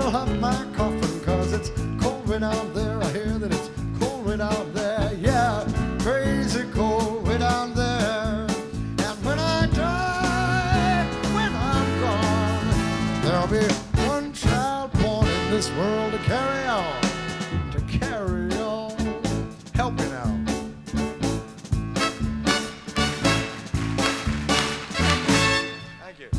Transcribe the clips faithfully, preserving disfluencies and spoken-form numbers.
fill up my coffin, cause it's cold way down there. I hear that it's cold way down there. Yeah, crazy cold way down there. And when I die, when I'm gone, there'll be one child born in this world to carry on, to carry on. Help me now. Thank you.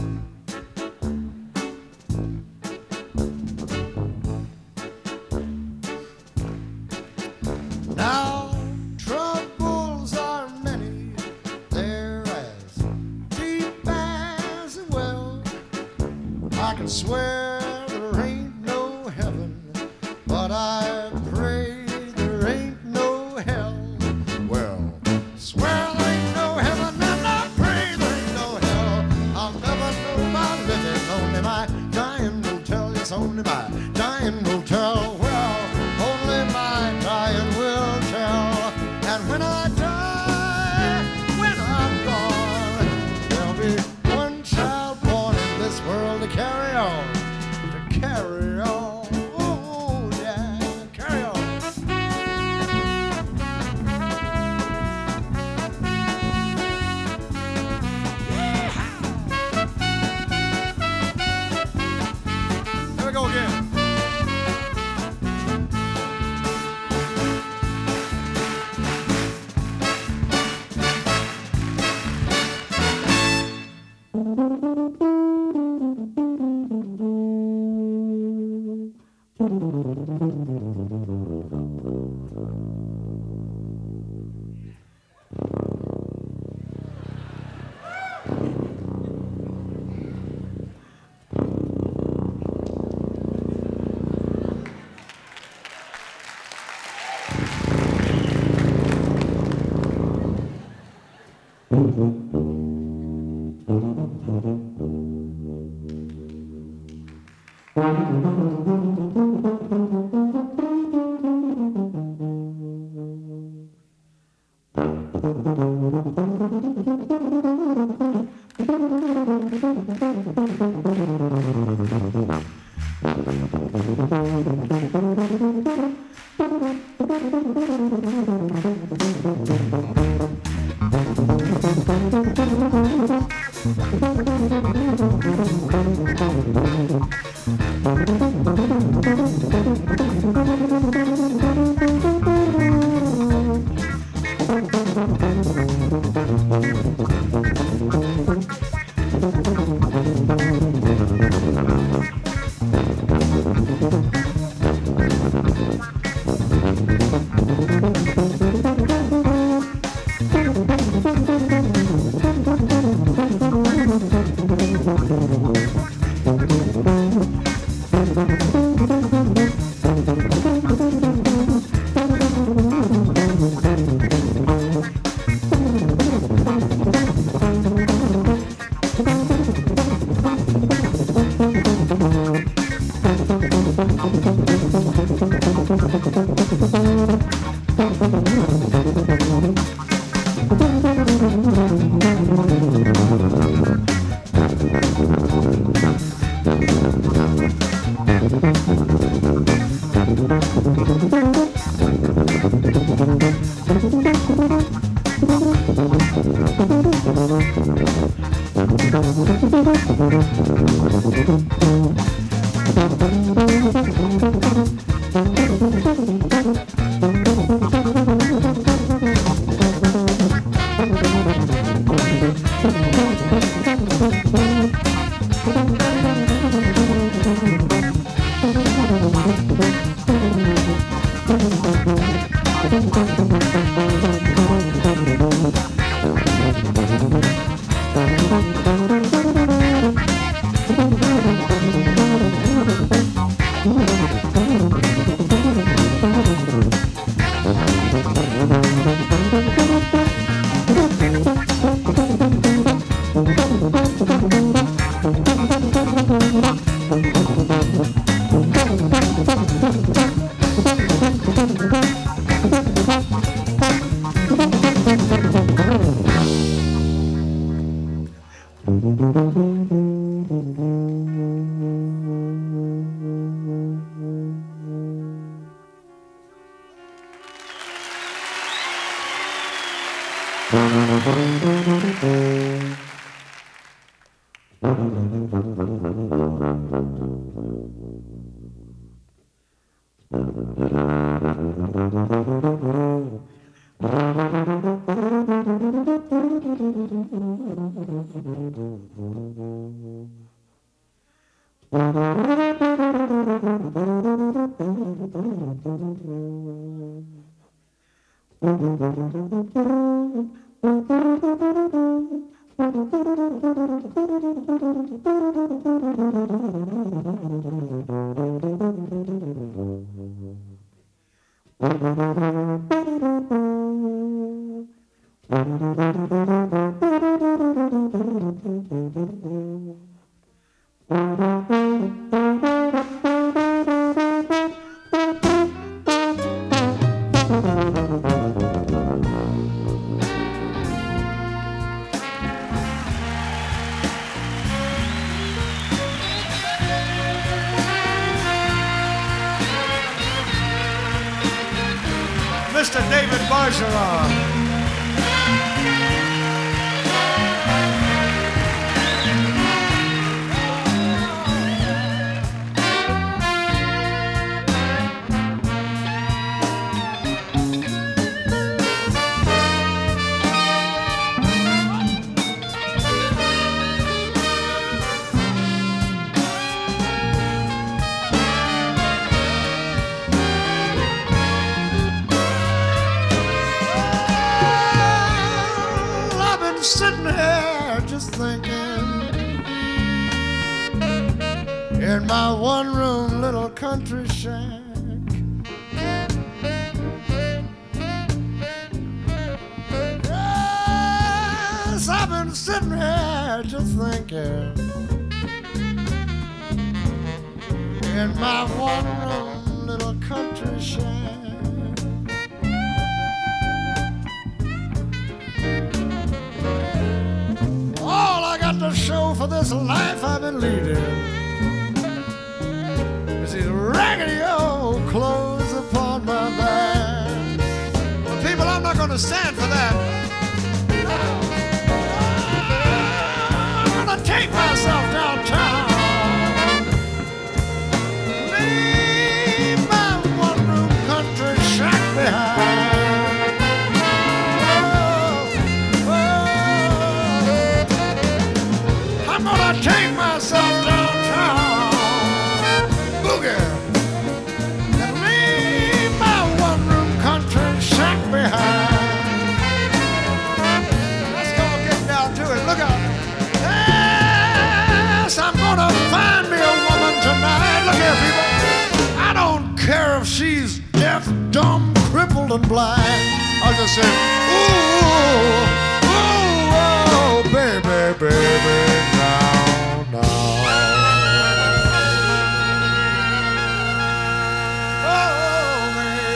Now, troubles are many, they're as deep as a well. I can swear there ain't no heaven, but I pray there ain't no hell. Well, swear there ain't no heaven and I pray there ain't no hell. I'll never know my living, only my dying will tell. Yes, only my dying will tell. Well, only my dying will tell. And when I die, when I'm gone, there'll be one child born in this world to carry on, to carry on. Oh, yeah, carry on. Here we go again. Mister David Bergeron. Sitting here just thinking in my one room little country shack. Yes, I've been sitting here just thinking in my one room little country shack. The show for this life I've been leading is these raggedy old clothes upon my back. Well, people, I'm not going to stand for that. I'm going to take myself downtown, leave my one-room country shack behind. Take myself downtown, boogie, and leave my one-room country shack behind. Let's go get down to it. Look out! Yes, I'm gonna find me a woman tonight. Look here, people. I don't care if she's deaf, dumb, crippled, and blind. I'll just say, ooh, ooh, oh, baby, baby, now. No. Oh, man.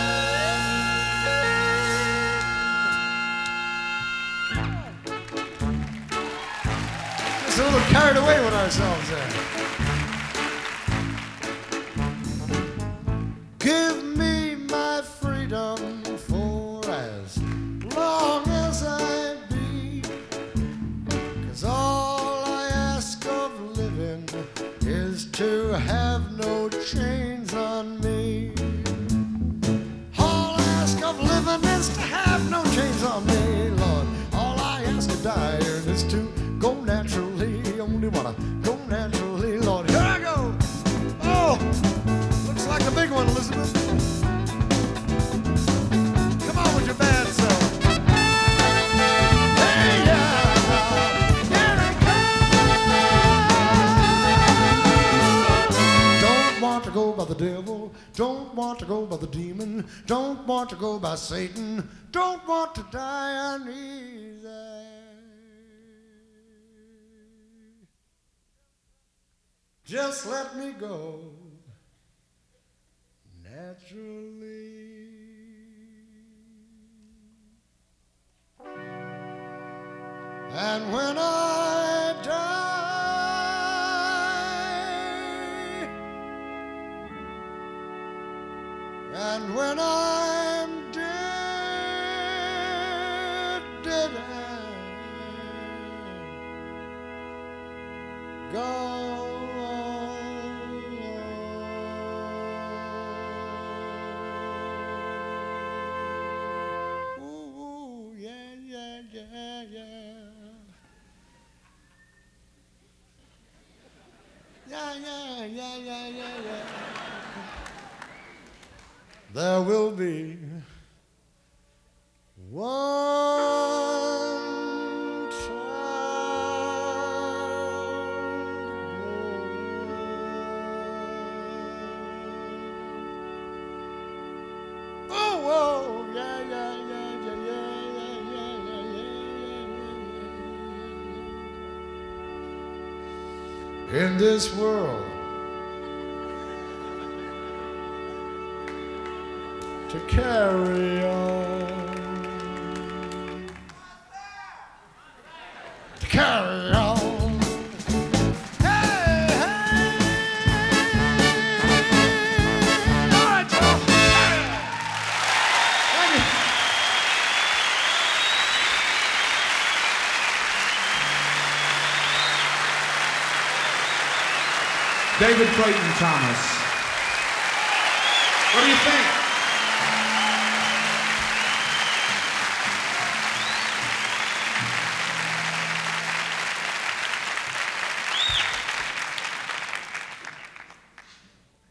Just a little carried away with ourselves there. Give me my freedom for as long as I be, 'cause all is to have no chains on me. All I ask of living is to have no chains on me, Lord. All I ask of dying is to go naturally. Only wanna go naturally, Lord. Here I go. Oh, looks like a big one, Elizabeth. Come on with your bad self. Hey, yeah. Want to go by the devil, don't want to go by the demon, don't want to go by Satan, don't want to die uneasy. Just let me go naturally. And when I die, and when I'm dead, dead yeah. Yeah, yeah, yeah, yeah, yeah, yeah. There will be one child. Oh, whoa, yeah, yeah, yeah, yeah, yeah, yeah, yeah, yeah, yeah, yeah, yeah. In this world, to carry on, to carry on. Hey, hey. All right, y'all. Thank you. David Clayton Thomas. What do you think?